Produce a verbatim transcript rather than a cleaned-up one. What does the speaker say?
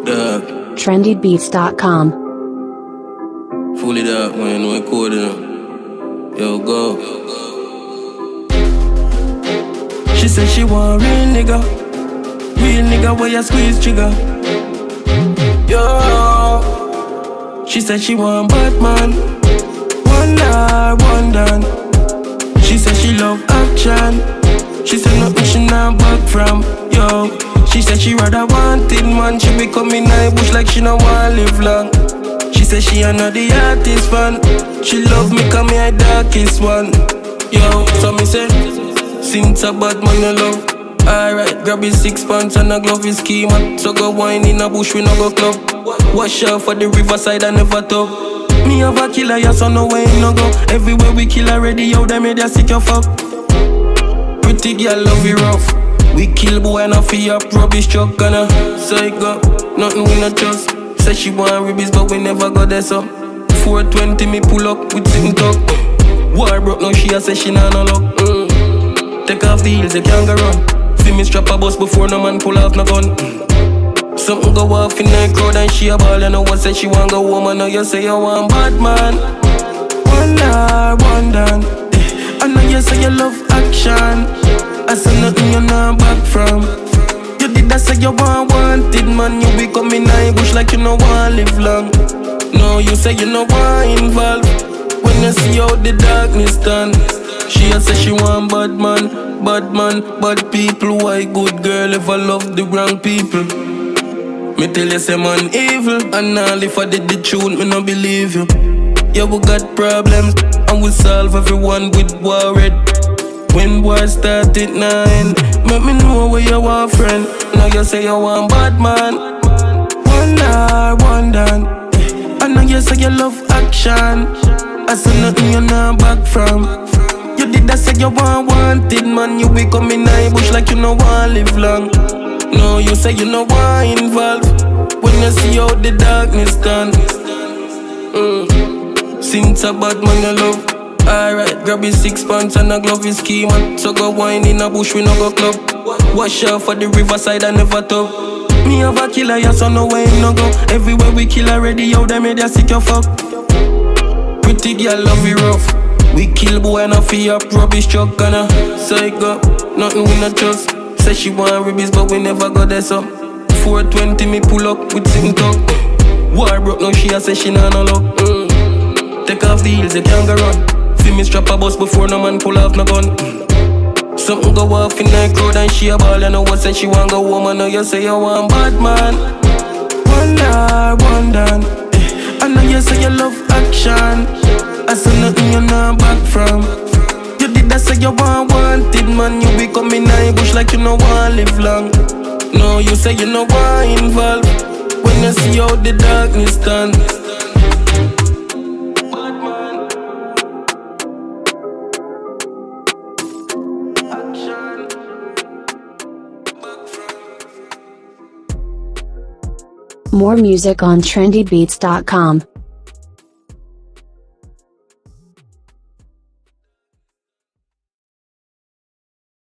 Dog. trendy beats dot com. Fool it up, man. No recording. Yo, go. She said she want real nigga. Real nigga where you squeeze trigger. Yo. She said she want Batman. One night, one done. She said she love action. She said nothing she not back from. Yo. She said she rather wanted man. She be coming in bush like she no want live long. She said she another the artist fan. She love me cause me a darkest one. Yo, so me say since a bad man you love. Alright, grab his six pants and a glove his key man. So go wine in a bush we no go club. Wash out for the riverside and never tub. Me have a killer, yeah, so no way no go. Everywhere we kill already, yo, them media sick your fuck. Pretty girl love you rough. We kill boy and a fee up rubbish truck and a psycho. Nothing we not trust. Say she want ribbies but we never got there so four twenty me pull up with sitting talk. War broke now she a say she not no luck. mm. Take off the heels you can't go run. Feel me strap a bus before no man pull off no gun. mm. Something go off in the crowd and she a ball. You know what say she want go home and now you say you want bad man. One night, one done. I know you say you love action. I say nothing you're not back from. You did I say you want wanted man. You be coming in bush like you no want live long. No, you say you no want involved. When you see how the darkness done. She a say she want bad man. Bad man, bad people. Why good girl ever love the wrong people? Me tell you say man evil. And all if I did the tune me no believe you. Yeah we got problems and we solve everyone with war red. When war start at nine, make me know where you want friend. Now you say you want bad man. One night, one done. I know you say you love action. I say nothing you're not back from. You did I say you want wanted man. You be coming in bush like you no want live long. No, you say you no want involved. When you see how the darkness done. mm. Since a bad man you love. Alright, grab his six pants and a glove his key man. So go wine in a bush we no go club. Wash out for the riverside and never tub. Me have a killer, yeah, so no way no go. Everywhere we kill already, yo, them media sick your fuck. Pretty girl love you rough. We kill boy and a fee up rubbish truck and a psycho. Nothing we not trust. Say she want ribbies but we never got there so four twenty me pull up with sitting talk. War broke now she a say she not no luck. mm. Take off the heels you can't go run. Feel me strap a bus before no man pull off no gun. mm. Something go off in the crowd and she a ball. You know what say she want go home and now you say you want bad man. One night, one done. I know you say you love action. I say nothing you're not back from. You did I say you want wanted man. You be coming in bush like you no want live long. No, you say you no want involved. When you see how the darkness done. More music on trendy beats dot com.